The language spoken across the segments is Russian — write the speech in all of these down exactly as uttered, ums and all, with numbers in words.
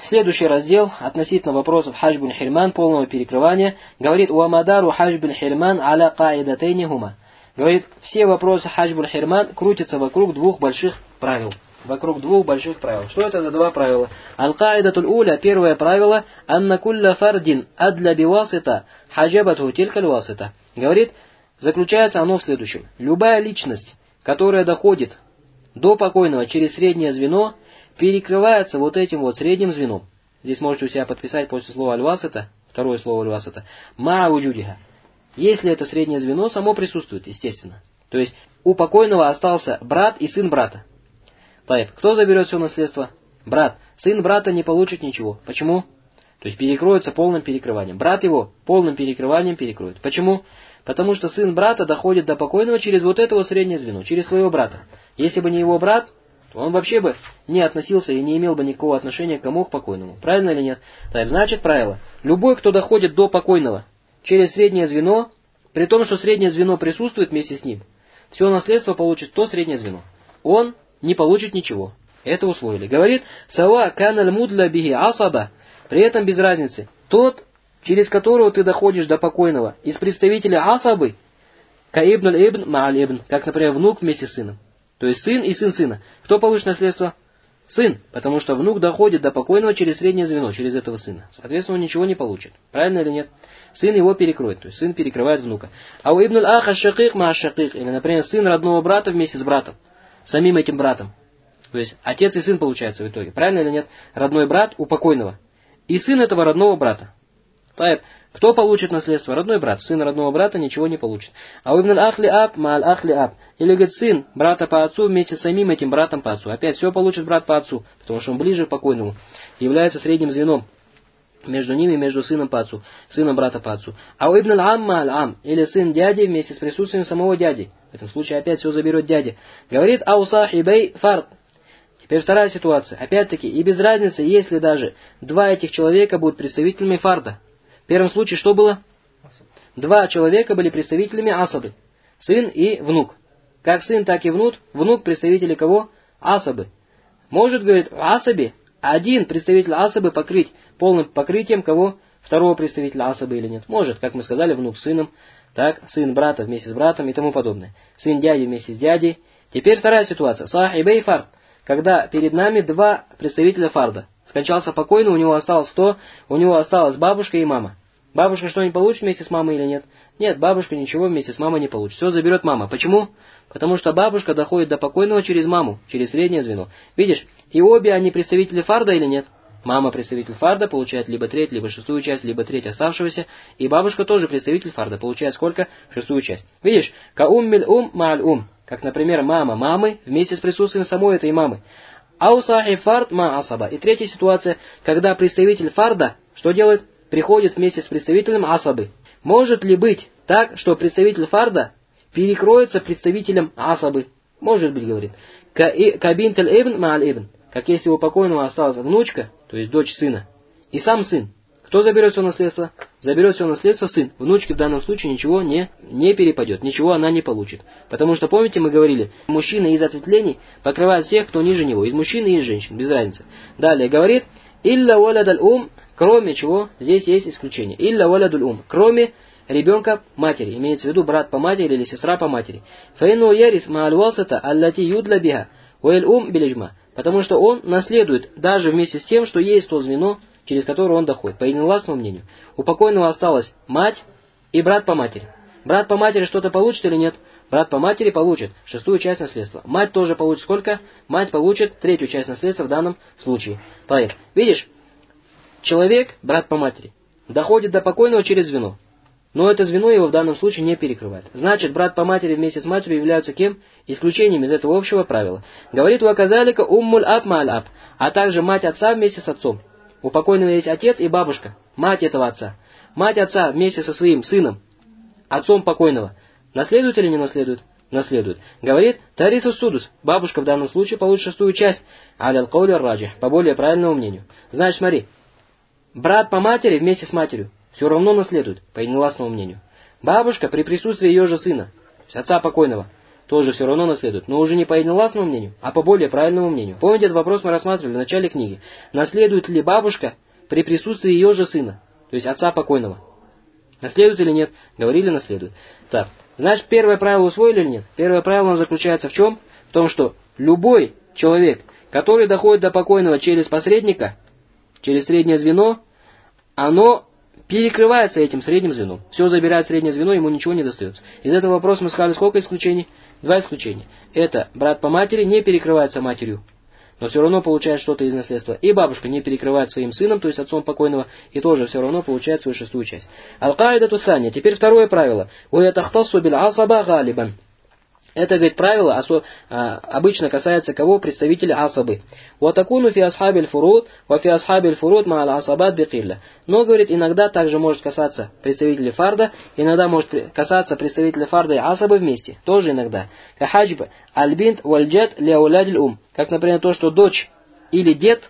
следующий раздел относительно вопросов хадж бин хирман, полного перекрывания, говорит «Уамадару хадж бин хирман аля каидатейни хума». Говорит, все вопросы хадж бин хирман крутятся вокруг двух больших правил. Вокруг двух больших правил. Что это за два правила? Аль-каидатуль уля, первое правило, анна кулля фардин адля бивасита хаджабату тилькаль васита. Говорит, заключается оно в следующем. Любая личность, которая доходит до покойного через среднее звено, перекрывается вот этим вот средним звеном. Здесь можете у себя подписать после слова аль-васита, второе слово аль-васита, ма уджудиха. Если это среднее звено, само присутствует, естественно. То есть у покойного остался брат и сын брата. Таиб, кто заберет все наследство? Брат. Сын брата не получит ничего. Почему? То есть перекроется полным перекрыванием. Брат его полным перекрыванием перекроет. Почему? Потому что сын брата доходит до покойного через вот это вот среднее звено, через своего брата. Если бы не его брат, то он вообще бы не относился и не имел бы никакого отношения к кому, к покойному. Правильно или нет? Так, значит правило. Любой, кто доходит до покойного через среднее звено, при том, что среднее звено присутствует вместе с ним, все наследство получит то среднее звено. Он не получит ничего. Это условили. Говорит, сава каналь мудля бихи асаба, при этом без разницы. Тот, через которого ты доходишь до покойного, из представителей асабы, каибн ибн ма'аль ибн, как, например, внук вместе с сыном. То есть сын и сын сына. Кто получит наследство? Сын, потому что внук доходит до покойного через среднее звено, через этого сына. Соответственно, он ничего не получит. Правильно или нет? Сын его перекроет, то есть сын перекрывает внука. А у ибн аль-аха шакик ма шакик, или, например, сын родного брата вместе с братом, самим этим братом. То есть отец и сын получается в итоге. Правильно или нет? Родной брат у покойного. И сын этого родного брата. Таиб, кто получит наследство? Родной брат. Сын родного брата ничего не получит. А у ибн аль-ахли аб ма аль-ахли аб. Или, говорит, сын брата по отцу вместе с самим этим братом по отцу. Опять все получит брат по отцу, потому что он ближе к покойному. Является средним звеном между ними, между сыном по отцу, сыном брата по отцу. А у ибн аль-ам ма аль-ам. Или сын дяди вместе с присутствием самого дяди. В этом случае опять все заберет дядя. Говорит аусахибей фард. Теперь вторая ситуация. Опять-таки, и без разницы, если даже два этих человека будут представителями фарда. В первом случае что было? Два человека были представителями асабы. Сын и внук. Как сын, так и внук. Внук представители кого? Асабы. Может, говорит, в асабе один представитель асабы покрыть полным покрытием кого? Второго представителя асабы или нет? Может, как мы сказали, внук с сыном. Так, сын брата вместе с братом и тому подобное. Сын дяди вместе с дядей. Теперь вторая ситуация. Сахибей фард. Когда перед нами два представителя фарда. Скончался покойный, у него осталось кто? У него осталась бабушка и мама. Бабушка что-нибудь получит вместе с мамой или нет? Нет, бабушка ничего вместе с мамой не получит. Все заберет мама. Почему? Потому что бабушка доходит до покойного через маму, через среднее звено. Видишь, и обе они представители фарда или нет? Мама представитель фарда, получает либо треть, либо шестую часть, либо треть оставшегося. И бабушка тоже представитель фарда, получает сколько? Шестую часть. Видишь, ка уммиль ум ма'аль ум. Как, например, мама мамы вместе с присутствием самой этой мамы. Аусахи фард ма асаба. И третья ситуация, когда представитель фарда, что делает? Приходит вместе с представителем асабы. Может ли быть так, что представитель фарда перекроется представителем асабы? Может быть, говорит. Кабинтель ибн ма'аль ибн. Как если у покойного осталась внучка, то есть дочь сына, и сам сын. Кто заберет все наследство? Заберет все наследство сын. Внучке в данном случае ничего не, не перепадет, ничего она не получит. Потому что, помните, мы говорили, мужчина из ответвлений покрывает всех, кто ниже него. Из мужчин и из женщин, без разницы. Далее говорит, илля валядаль ум, кроме чего, здесь есть исключение. Илля валядаль ум, кроме ребенка матери. Имеется в виду брат по матери или сестра по матери. Фаину яриф ма'аль-васата аллати юдля биха, уэль ум билиджма. Потому что он наследует даже вместе с тем, что есть то звено, через которое он доходит. По единогласному мнению. У покойного осталась мать и брат по матери. Брат по матери что-то получит или нет? Брат по матери получит шестую часть наследства. Мать тоже получит сколько? Мать получит третью часть наследства в данном случае. Поэтому, видишь, человек, брат по матери, доходит до покойного через звено. Но это звено его в данном случае не перекрывает. Значит, брат по матери вместе с матерью являются кем? Исключением из этого общего правила. Говорит уаказалика уммуль аб ма'аль аб. А также мать отца вместе с отцом. У покойного есть отец и бабушка, мать этого отца. Мать отца вместе со своим сыном, отцом покойного, наследует или не наследует? Наследует. Говорит, тарису судус, бабушка в данном случае получит шестую часть, алял кауля раджи, по более правильному мнению. Значит, смотри, брат по матери вместе с матерью все равно наследует, по единогласному мнению. Бабушка при присутствии ее же сына, отца покойного, тоже все равно наследует. Но уже не по единогласному мнению, а по более правильному мнению. Помните, этот вопрос мы рассматривали в начале книги. Наследует ли бабушка при присутствии ее же сына, то есть отца покойного? Наследует или нет? Говорили, наследует. Так, значит, первое правило усвоили или нет? Первое правило заключается в чем? В том, что любой человек, который доходит до покойного через посредника, через среднее звено, оно перекрывается этим средним звеном. Все забирает среднее звено, ему ничего не достается. Из этого вопроса мы сказали, сколько исключений? Два исключения. Это брат по матери не перекрывается матерью, но все равно получает что-то из наследства. И бабушка не перекрывает своим сыном, то есть отцом покойного, и тоже все равно получает свою шестую часть. Аль-Каида Тусаня. Теперь второе правило. «Уятахтассу биль асаба галибан». Это, говорит, правило осо, а, обычно касается кого? Представителей асабы. «Ватакуну фи асхабиль фуруд, ва фи асхабиль фуруд ма'ал асабат бикилля». Но, говорит, иногда также может касаться представителей фарда, иногда может касаться представителей фарда и асабы вместе. Тоже иногда. «Кахаджб аль-бинт валь-джад ляулядиль ум». Как, например, то, что дочь или дед,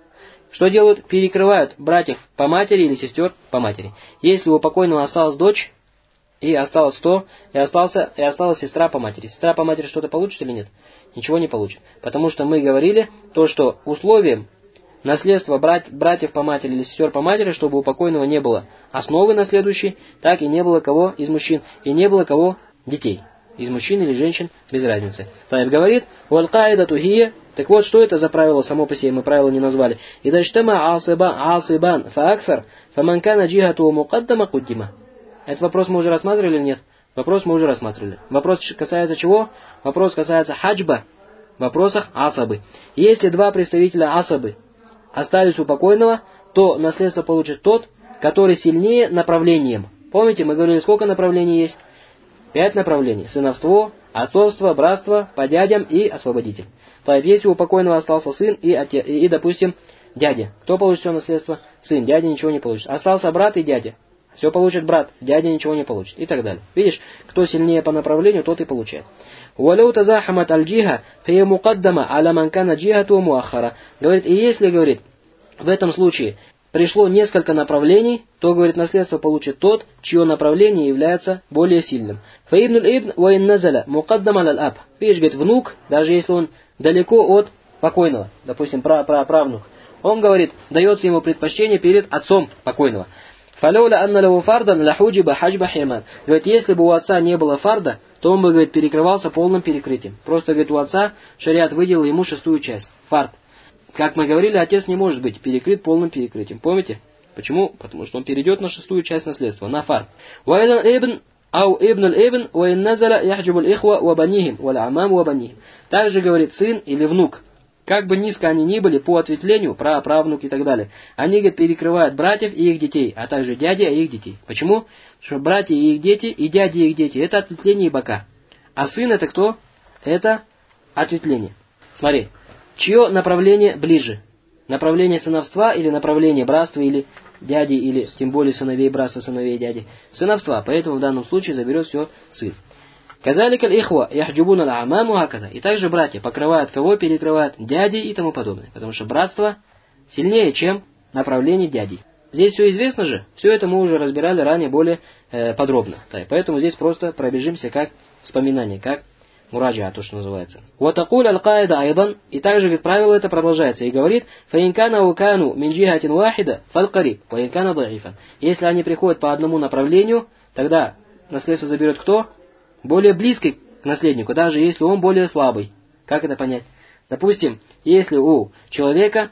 что делают? Перекрывают братьев по матери или сестер по матери. Если у покойного осталась дочь, и осталось кто? И, остался, и осталась сестра по матери. Сестра по матери что-то получит или нет? Ничего не получит. Потому что мы говорили, то, что условием наследства брать, братьев по матери или сестер по матери, чтобы у покойного не было основы наследующей, так и не было кого из мужчин, и не было кого детей. Из мужчин или женщин, без разницы. Таиб говорит, «Валь-каида тухия». Так вот, что это за правило само по себе, мы правило не назвали. «Идаштама асибан фаакфар, фаманкана джихату мукаддама куддима». Этот вопрос мы уже рассматривали или нет? Вопрос мы уже рассматривали. Вопрос касается чего? Вопрос касается хаджба. В вопросах асабы. Если два представителя асабы остались у покойного, то наследство получит тот, который сильнее направлением. Помните, мы говорили, сколько направлений есть? Пять направлений. Сыновство, отцовство, братство, по дядям и освободитель. То есть, если у покойного остался сын и, отец, и, и, допустим, дядя. Кто получит все наследство? Сын. Дядя ничего не получит. Остался брат и дядя. Все получит брат, дядя ничего не получит. И так далее. Видишь, кто сильнее по направлению, тот и получает. «Валау тазахамат аль-джиха, фия мукаддама аля манкана джихату муахара». Говорит, и если, говорит, в этом случае пришло несколько направлений, то, говорит, наследство получит тот, чье направление является более сильным. «Фаибнуль ибн ваин назаля мукаддама аль-аб». Видишь, говорит, внук, даже если он далеко от покойного, допустим, праправнук, он, говорит, дается ему предпочтение перед отцом покойного. «Фалауля анна лаву фардан лахуджиба хаджба хирман». Говорит, если бы у отца не было фарда, то он бы, говорит, перекрывался полным перекрытием. Просто, говорит, у отца шариат выделил ему шестую часть. Фард. Как мы говорили, отец не может быть перекрыт полным перекрытием. Помните? Почему? Потому что он перейдет на шестую часть наследства, на фард. «Вайдан ибн ау ибн аль-ибн вайн назаля яхджибу аль-ихва ва банихим валь амам ва банихим». Также, говорит, сын или внук. Как бы низко они ни были по ответвлению, праправнук и так далее, они, говорит, перекрывают братьев и их детей, а также дяди и их детей. Почему? Потому что братья и их дети, и дяди и их дети – это ответвление и бока. А сын – это кто? Это ответвление. Смотри, чье направление ближе? Направление сыновства или направление братства, или дяди, или тем более сыновей братства, сыновей дяди? Сыновства, поэтому в данном случае заберет все сын. «Казалика аль-ихва яхджубуна аль-амаму хакада». И также братья покрывают кого? Перекрывают дяди и тому подобное. Потому что братство сильнее, чем направление дяди. Здесь все известно же. Все это мы уже разбирали ранее более э, подробно. Да, поэтому здесь просто пробежимся как вспоминание, как мураджа, то, что называется. «Ватакуль аль-каида айдан». И также, говорит, правило это продолжается. И говорит, «Фаинкана укану мин джихатин вахида фалкариб, фаинкана даифан». Если они приходят по одному направлению, тогда наследство заберет кто? Более близкий к наследнику, даже если он более слабый. Как это понять? Допустим, если у человека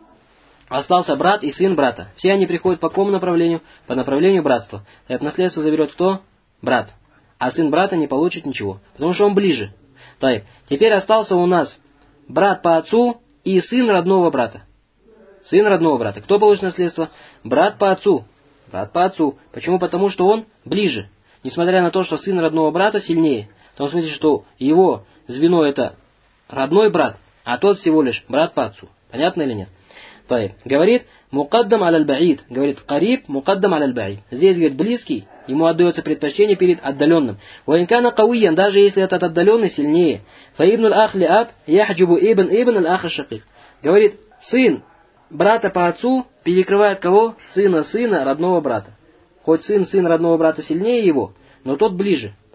остался брат и сын брата, все они приходят по какому направлению? По направлению братства. Это наследство заберет кто? Брат. А сын брата не получит ничего, потому что он ближе. Так, теперь остался у нас брат по отцу и сын родного брата. Сын родного брата. Кто получит наследство? Брат по отцу. Брат по отцу. Почему? Потому что он ближе. Несмотря на то, что сын родного брата сильнее. В том смысле, что его звено это родной брат, а тот всего лишь брат по отцу. Понятно или нет? Таиб. Говорит, мукаддам аль-баид. Говорит, кариб мукаддам аль-баид. Здесь, говорит, близкий, ему отдается предпочтение перед отдаленным. Ваинкана кауиян, даже если этот отдаленный сильнее. Фаибнуль ахли аб яхджубу ибн ибн аль-аха шакик. Говорит, сын брата по отцу перекрывает кого? Сына сына родного брата. Хоть сын сын родного брата сильнее его, но тот ближе.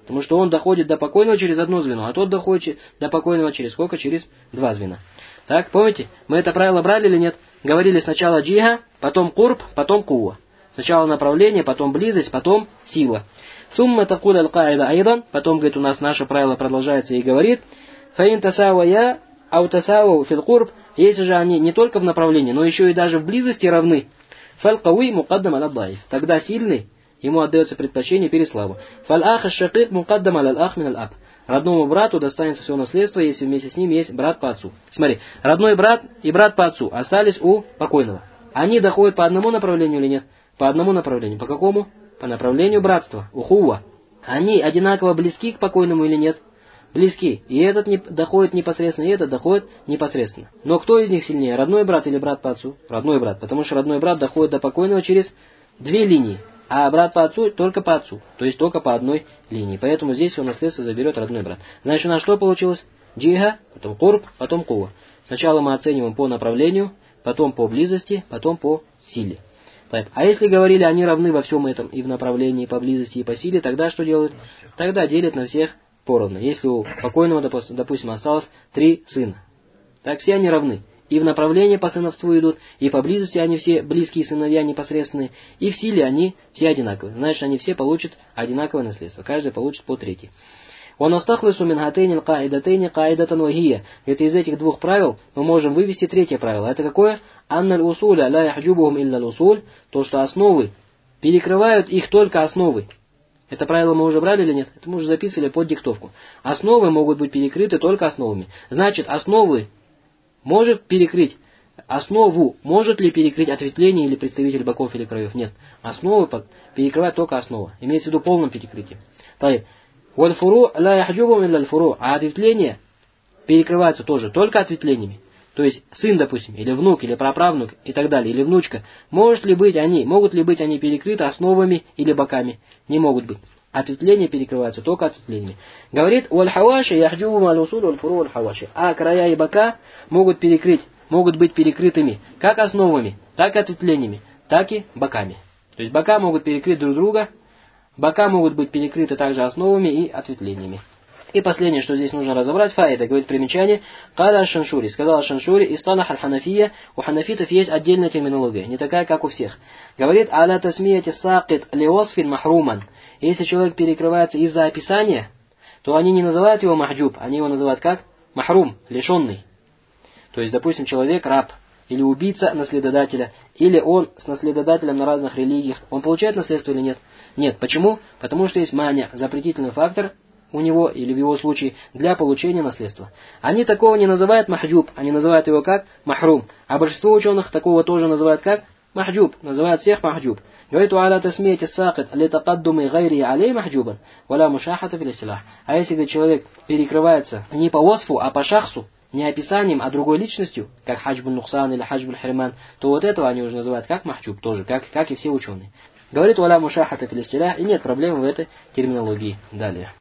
Потому что он доходит до покойного через одно звено, а тот доходит до покойного через сколько? Через два звена. Так, помните? Мы это правило брали или нет? Говорили сначала джиха, потом курб, потом куа. Сначала направление, потом близость, потом сила. Сумма такуля аль-каида айдан, потом, говорит, у нас наше правило продолжается и говорит, фаин тасауя ау тасау фил курб, если же они не только в направлении, но еще и даже в близости равны, фаль кауи мукаддам аль-даиф, тогда сильный, ему отдается предпочтение перед слабым. Фаль ах аш-шакик мукаддам аль-ах мин аль-аб. Родному брату достанется все наследство, если вместе с ним есть брат по отцу. Смотри, родной брат и брат по отцу остались у покойного. Они доходят по одному направлению или нет? По одному направлению. По какому? По направлению братства. Ухуа. Они одинаково близки к покойному или нет? Близки. И этот не доходит непосредственно, и этот доходит непосредственно. Но кто из них сильнее? Родной брат или брат по отцу? Родной брат. Потому что родной брат доходит до покойного через две линии. А брат по отцу только по отцу. То есть только по одной линии. Поэтому здесь его наследство заберет родной брат. Значит, у нас что получилось? Джиха, потом курб, потом кува. Сначала мы оцениваем по направлению, потом по близости, потом по силе. Так. А если говорили, они равны во всем этом, и в направлении, и по близости, и по силе, тогда что делают? Тогда делят на всех поровну. Если у покойного, допустим, осталось три сына. Так все они равны. И в направлении по сыновству идут, и по близости они все близкие сыновья непосредственные, и в силе они все одинаковые. Значит, они все получат одинаковое наследство. Каждый получит по третьей. Он остахлысу мин хатейни каидатейни каидатан вахия. Это из этих двух правил мы можем вывести третье правило. Это какое? Анналь усуля ла яхджубухум илля усуль. То, что основы перекрывают их только основы. Это правило мы уже брали или нет? Это мы уже записывали под диктовку. Основы могут быть перекрыты только основами. Значит, основы может перекрыть, основу может ли перекрыть ответвление или представитель боков или краев? Нет. Основу перекрывает только основа. Имеется в виду полным перекрытием. Вальфуру ла яхджубум илля аль-фуру. А ответвления перекрываются тоже только ответвлениями. То есть сын, допустим, или внук, или праправнук и так далее, или внучка. Может ли быть они, могут ли быть они перекрыты основами или боками? Не могут быть. Ответвления перекрываются только ответвлениями. Говорит, «Валь-хаваши яхджубум аль-усуль валь-фуру валь-хаваши». А края и бока могут перекрыть, могут быть перекрытыми как основами, так и ответвлениями, так и боками. То есть бока могут перекрыть друг друга, бока могут быть перекрыты также основами и ответвлениями. И последнее, что здесь нужно разобрать, фаида, говорит примечание, «Каля аш-Шаншури», сказал аш-Шаншури, «Исталах аль-Ханафия», у ханафитов есть отдельная терминология, не такая, как у всех. Говорит, «Аля тасмияти сакит лиосфин махруман». Если человек перекрывается из-за описания, то они не называют его махджуб, они его называют как? Махрум, лишенный. То есть, допустим, человек раб, или убийца наследодателя, или он с наследодателем на разных религиях, он получает наследство или нет? Нет. Почему? Потому что есть маня, запретительный фактор у него, или в его случае, для получения наследства. Они такого не называют махджуб, они называют его как? Махрум. А большинство ученых такого тоже называют как? Махджуб, называют всех махджуб. Говорит, «Уаля тасмияти сакит литакаддуми гайри алей махджубан, валя мушахата фил истилах». А если человек перекрывается не по осфу, а по шахсу, не описанием, а другой личностью, как хаджбун нуксан или хаджбун хирман, то вот этого они уже называют как махджуб, тоже, как, как и все ученые. Говорит, «Валя мушахата фил истилах», и нет проблем в этой терминологии. Далее.